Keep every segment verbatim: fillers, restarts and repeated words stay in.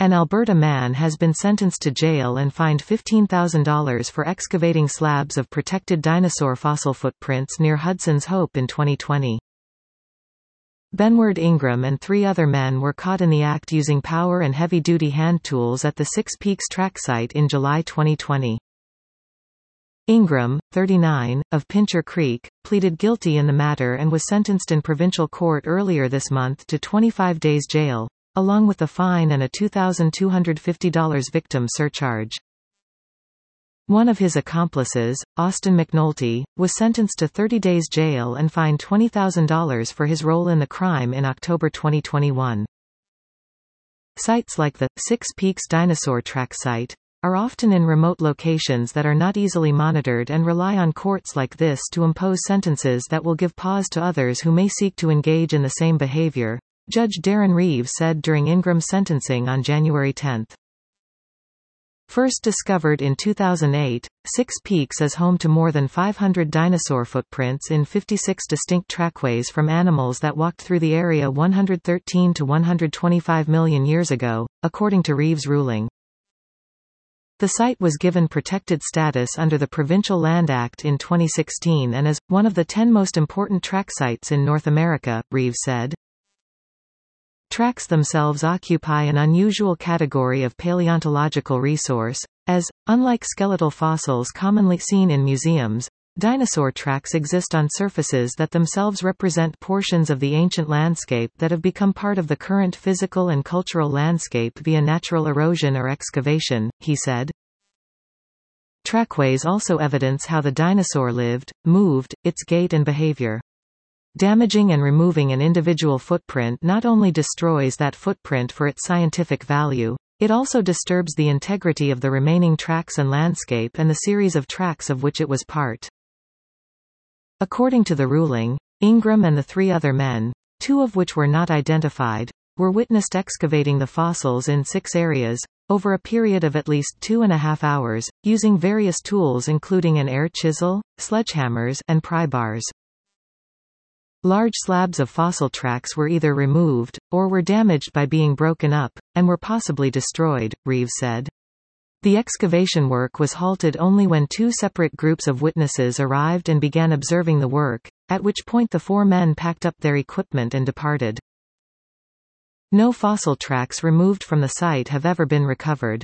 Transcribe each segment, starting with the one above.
An Alberta man has been sentenced to jail and fined fifteen thousand dollars for excavating slabs of protected dinosaur fossil footprints near Hudson's Hope in twenty twenty. Benward Ingram and three other men were caught in the act using power and heavy-duty hand tools at the Six Peaks track site in July twenty twenty. Ingram, thirty-nine, of Pincher Creek, pleaded guilty in the matter and was sentenced in provincial court earlier this month to twenty-five days jail, along with a fine and a two thousand two hundred fifty dollars victim surcharge. One of his accomplices, Austin McNulty, was sentenced to thirty days jail and fined twenty thousand dollars for his role in the crime in October twenty twenty-one. Sites like the Six Peaks Dinosaur Track site are often in remote locations that are not easily monitored and rely on courts like this to impose sentences that will give pause to others who may seek to engage in the same behavior, Judge Darren Reeves said during Ingram's sentencing on January tenth. First discovered in two thousand eight, Six Peaks is home to more than five hundred dinosaur footprints in fifty-six distinct trackways from animals that walked through the area one hundred thirteen to one hundred twenty-five million years ago, according to Reeves' ruling. The site was given protected status under the Provincial Land Act in twenty sixteen and is one of the ten most important track sites in North America, Reeves said. Tracks themselves occupy an unusual category of paleontological resource, as, unlike skeletal fossils commonly seen in museums, dinosaur tracks exist on surfaces that themselves represent portions of the ancient landscape that have become part of the current physical and cultural landscape via natural erosion or excavation, he said. Trackways also evidence how the dinosaur lived, moved, its gait and behavior. Damaging and removing an individual footprint not only destroys that footprint for its scientific value, it also disturbs the integrity of the remaining tracks and landscape and the series of tracks of which it was part. According to the ruling, Ingram and the three other men, two of which were not identified, were witnessed excavating the fossils in six areas, over a period of at least two and a half hours, using various tools including an air chisel, sledgehammers, and pry bars. Large slabs of fossil tracks were either removed, or were damaged by being broken up, and were possibly destroyed, Reeves said. The excavation work was halted only when two separate groups of witnesses arrived and began observing the work, at which point the four men packed up their equipment and departed. No fossil tracks removed from the site have ever been recovered.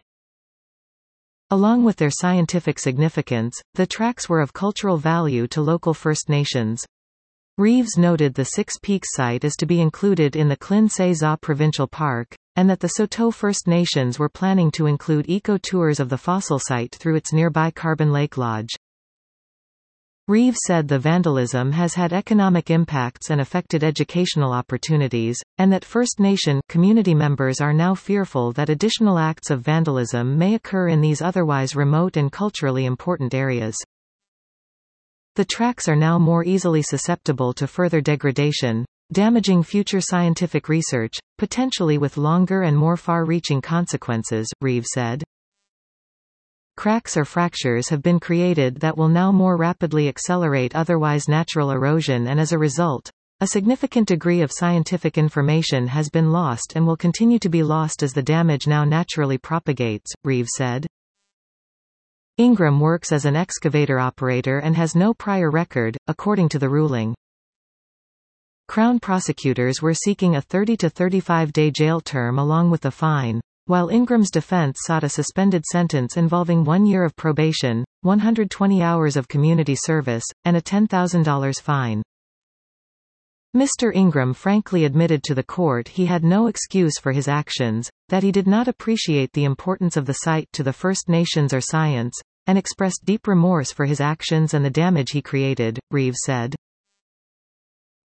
Along with their scientific significance, the tracks were of cultural value to local First Nations. Reeves noted the Six Peaks site is to be included in the Klin Cézanne Provincial Park, and that the Saulteaux First Nations were planning to include eco-tours of the fossil site through its nearby Carbon Lake Lodge. Reeves said the vandalism has had economic impacts and affected educational opportunities, and that First Nation community members are now fearful that additional acts of vandalism may occur in these otherwise remote and culturally important areas. The tracks are now more easily susceptible to further degradation, damaging future scientific research, potentially with longer and more far-reaching consequences, Reeves said. Cracks or fractures have been created that will now more rapidly accelerate otherwise natural erosion, and as a result, a significant degree of scientific information has been lost and will continue to be lost as the damage now naturally propagates, Reeves said. Ingram works as an excavator operator and has no prior record, according to the ruling. Crown prosecutors were seeking a thirty to thirty-five day jail term along with the fine, while Ingram's defense sought a suspended sentence involving one year of probation, one hundred twenty hours of community service, and a ten thousand dollars fine. Mister Ingram frankly admitted to the court he had no excuse for his actions, that he did not appreciate the importance of the site to the First Nations or science, and expressed deep remorse for his actions and the damage he created, Reeves said.